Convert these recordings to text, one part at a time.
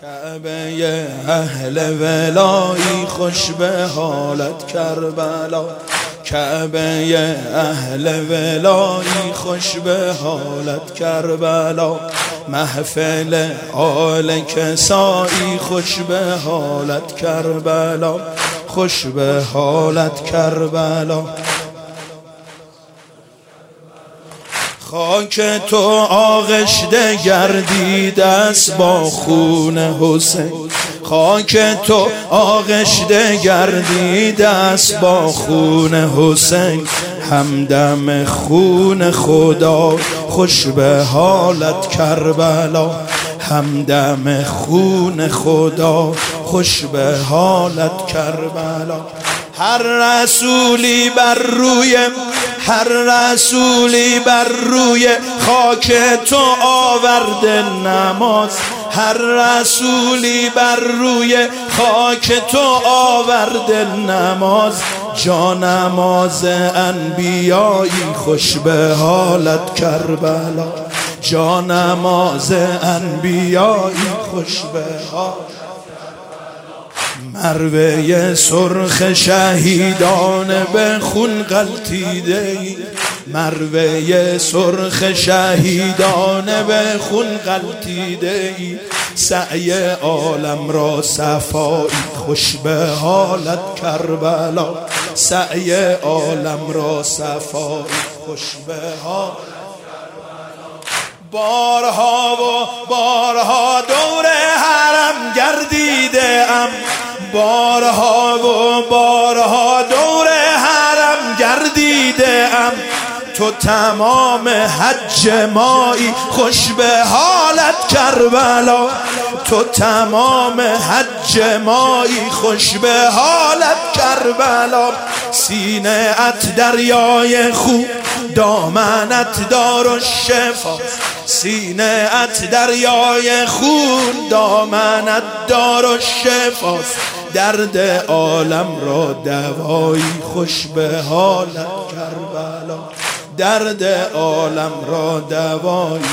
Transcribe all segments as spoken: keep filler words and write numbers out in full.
کعبه اهل ولایی خوش به حالت کربلا، کعبه اهل ولایی خوش به حالت کربلا، محفل آل کسایی خوش به حالت کربلا، خوش به حالت کربلا. خاک تو آغشته گردیده است با خون حسین، خاک تو آغشته گردیده است با خون حسین، همدم خون خدا خوش به حالت کربلا، همدم خون خدا خوش به حالت کربلا. هر رسولی بر روی هر رسولی بر روی خاک تو آورده نماز، هر رسولی بر روی خاک تو آورده نماز، جا نماز انبیایی خوش به حالت کربلا، جا نماز انبیایی خوش به حالت. مروه سرخ شهیدان به خون غلتیده ای، مروه سرخ شهیدان به خون غلتیده ای، سعی عالم را صفایی خوش به حالت کربلا، سعی عالم را صفایی خوش به حالت. بارها و بارها دور حرم گردیده ام، بارها و بارها دور حرم گردیده ام، تو تمام حج مایی خوش به حالت کربلا، تو تمام حج مایی خوش به حالت کربلا. سینه ات دریای خون دامنت دار و شفا، سینه ات دریای خون دامنت دار و شفاست، درد عالم را دوایی خوش به حالت کربلا، درد عالم را دوایی.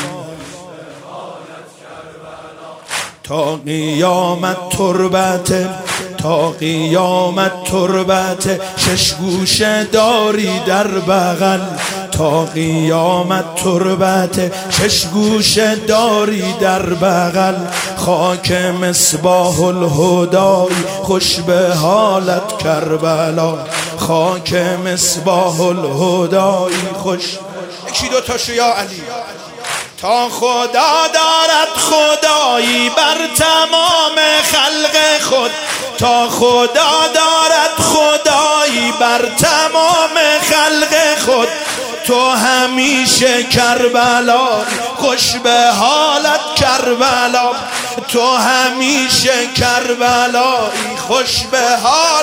تا قیامت تربت تا قیامت تربت شش گوشه داری در بغل، تا قیامت تربت شش گوشه داری در بغل، خاک مصباح الهدایی خوش به حالت کربلا، خاک مصباح الهدایی خوش. یکی دو تاشو یا علی. تا خدا دارد خدایی بر تمام خلق خود، تا خدا دارد خدایی بر تمام خلق خود، تو همیشه کربلا خوش به حالت کربلا، تو همیشه کربلایی خوش به حال.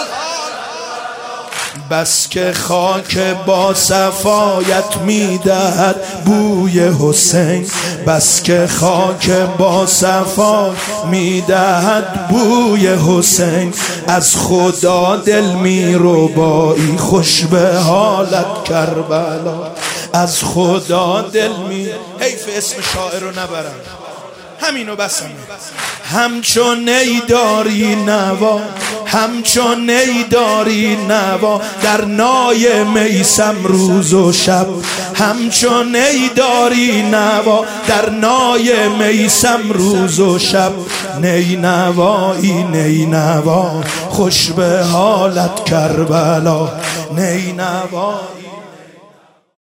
بس که خاک با صفایت میدهد بوی حسین، بس که خاک با صفا میدهد بوی حسین، از خدا دل میربایی خوش به حالت کربلا، از خدا دل می. حیف اسم شاعر رو نبرم، همینو بسمه. همچون نی داری نوا، همچون نی داری نوا در نای میسم روز و شب، همچون نی داری نوا در نای میسم روز و شب، نی نوایی نی نوا خوش به حالت کربلا، نی نوایی.